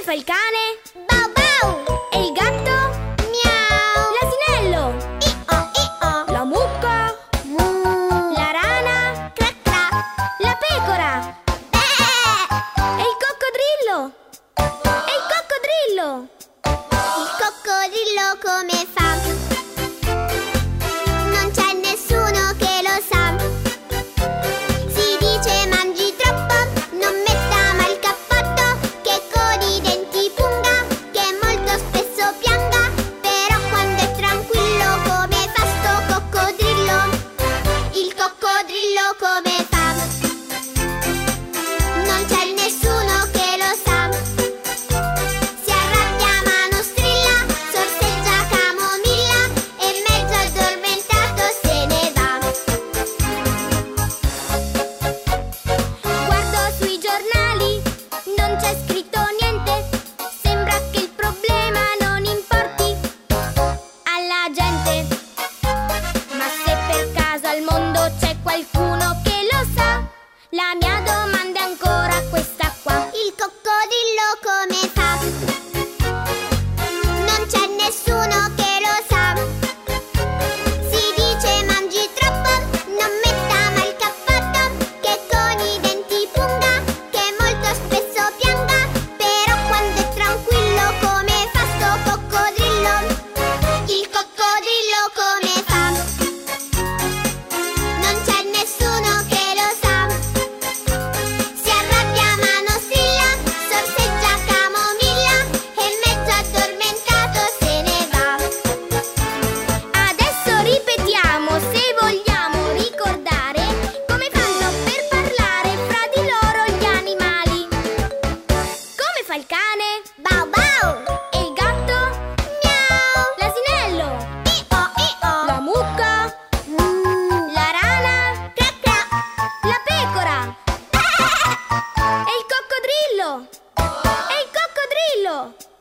fa il cane? Bau bau! E il gatto? Miau! L'asinello? I-o, i-o! La mucca? Mu! La rana? Cra cra! La pecora? Beh! E il coccodrillo? E il coccodrillo? Il coccodrillo come fa? Non c'è nessuno che lo sa. Si dice mangi troppo, non metta mai il cappotto, che con i denti punga, che molto spesso pianga. Però quando è tranquillo come fa sto coccodrillo? Il coccodrillo come fa? Non c'è nessuno che lo sa. Si arrabbia ma non strilla, sorseggia camomilla e mezzo addormentato se ne va. Guardo sui giornali, non c'è scritto niente. Sembra che il problema non importi alla gente. Ma se per caso al mondo c'è qualcuno che lo sa, la mia domanda è ancora questa qua. Il coccodrillo come fa? Non c'è nessuno che lo sa. Si dice mangi troppo, non metta mai il cappotto, che con i denti punga, che molto spesso pianga. Però quando è tranquillo come fa sto coccodrillo? Il coccodrillo come fa? Non c'è nessuno che lo sa. Si arrabbia ma non strilla, sorseggia camomilla e mezzo addormentato se ne va. Adesso ripetiamo, se vogliamo ricordare come fanno per parlare fra di loro gli animali. Come fa il cane? Bau bau! E il gatto? Miau! L'asinello? I-o, i-o! La mucca? Mu! La rana? Cra cra! La pecora? E il coccodrillo? E il coccodrillo?